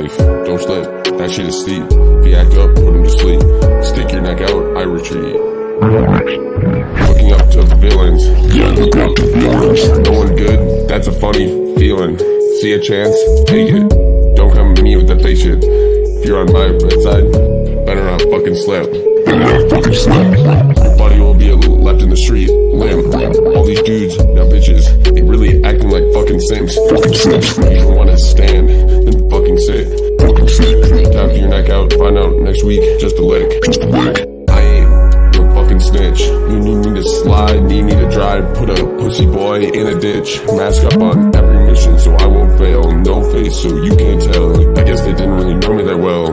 life. Don't slip, that shit is steep. If you act up, put him to sleep. Stick your neck out, I retreat. Looking up to villains. No one good, that's a funny feeling. See a chance, take it. Don't come at me with that fake shit. If you're on my side, better not fucking slip. Your body will be left in the street, limp. All these dudes, now bitches, they really acting like fucking simps. You don't wanna stand, then fucking sit. Tap your neck out, find out next week, just a lick. I ain't no fucking snitch. You need me to slide, need me to drive, put a pussy boy in a ditch. Mask up on every mission so I won't fail. No face so you can't tell. I guess they didn't really know me that well.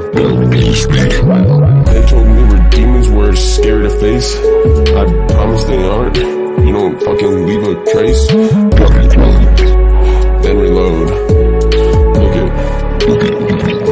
They told me where demons were scary to face. I promise they aren't. You don't fucking leave a trace. Then reload. Look it.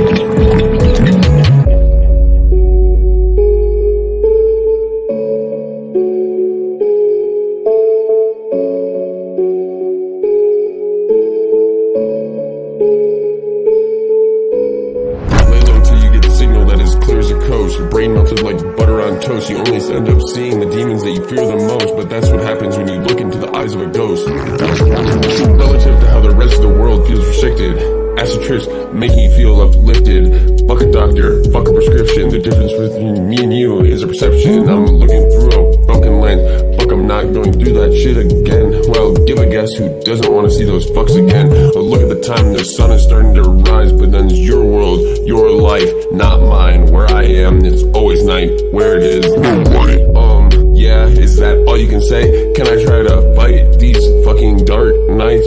Your brain melted like butter on toast. You only end up seeing the demons that you fear the most. But that's what happens when you look into the eyes of a ghost. Relative to how the rest of the world feels restricted. Acid trips making you feel uplifted. Fuck a doctor, fuck a prescription. The difference between me and you is a perception. I'm looking through a broken lens. Fuck, I'm not going through that shit again. Well, give a guess who doesn't want to see those fucks again. But look at the time, the sun is starting to rise. But then it's your world, your life, not mine. Where I am, it's always night. Where it is, morning. Yeah, is that all you can say? Can I try to fight these fucking dark nights?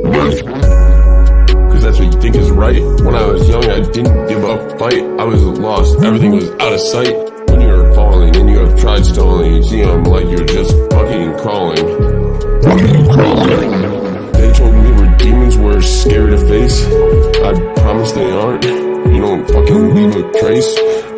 Cause that's what you think is right. When I was young, I didn't give up fight. I was lost, everything was out of sight. When you're falling and you have tried stalling, you see them like you're just fucking crawling. They told me where demons were scary to face. I promise they aren't. You don't fucking leave a trace.